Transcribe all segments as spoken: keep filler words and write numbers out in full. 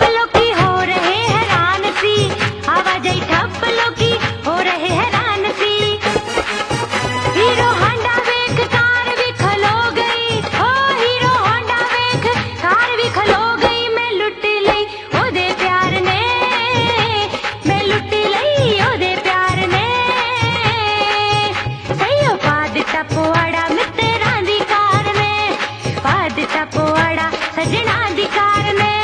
ठप्प लोकी हो रहे हैरान सी, आवाजाई ठप्प लोकी हो रहे हैरान सी। हीरो होंडा वेख कार भी खलो गई, ओ हीरो होंडा वेख कार भी खलो गई। मैं लुट लई ओदे प्यार ने, मैं लुट लई ओदे प्यार ने। सही पा दिता पोआड़ा मित्तरां दी कार ने, पा दिता पोआड़ा सजना दी कार ने।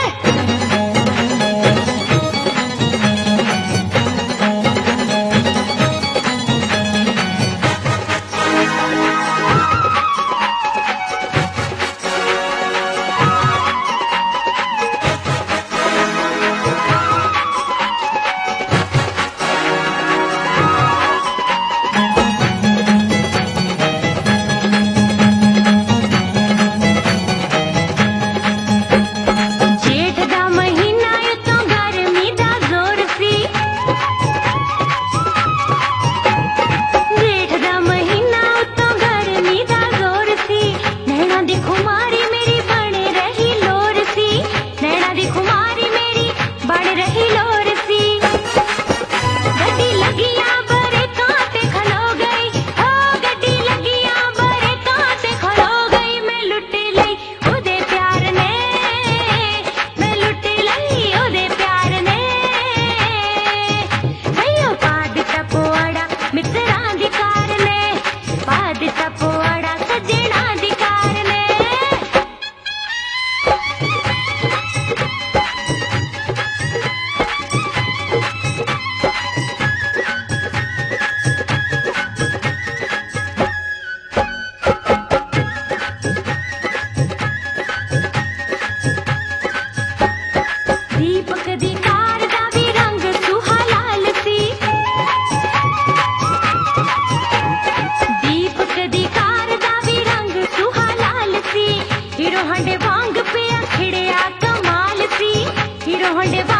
जेठ दा महीना उत्तों गर्मी दा जोर सी, जेठ दा महीना उत्तों गर्मी दा जोर सी। नैना दी खुमारी मेरी बन रही लोर सी, नैना दी खुमारी मेरी बन रही लोर सी। गड्डी लगियां बरेकां ते खलो गई, ओ गड्डी लगियां बरेकां ते खलो गई। मैं लुट लई ओदे प्यार ने, मैं लुट लई ओदे प्यार ने। सही पा दिता पोआड़ा मित्तरां दी कार ने, पा दिता पोआड़ा सजना दी कार ने। दीपक दी कार दा भी रंग सुहा लाल सी, दीपक दी कार दा भी रंग सुहा लाल सी। हीरो होंडे वांग पिया खिड़िया कमाल सी, हीरो होंडे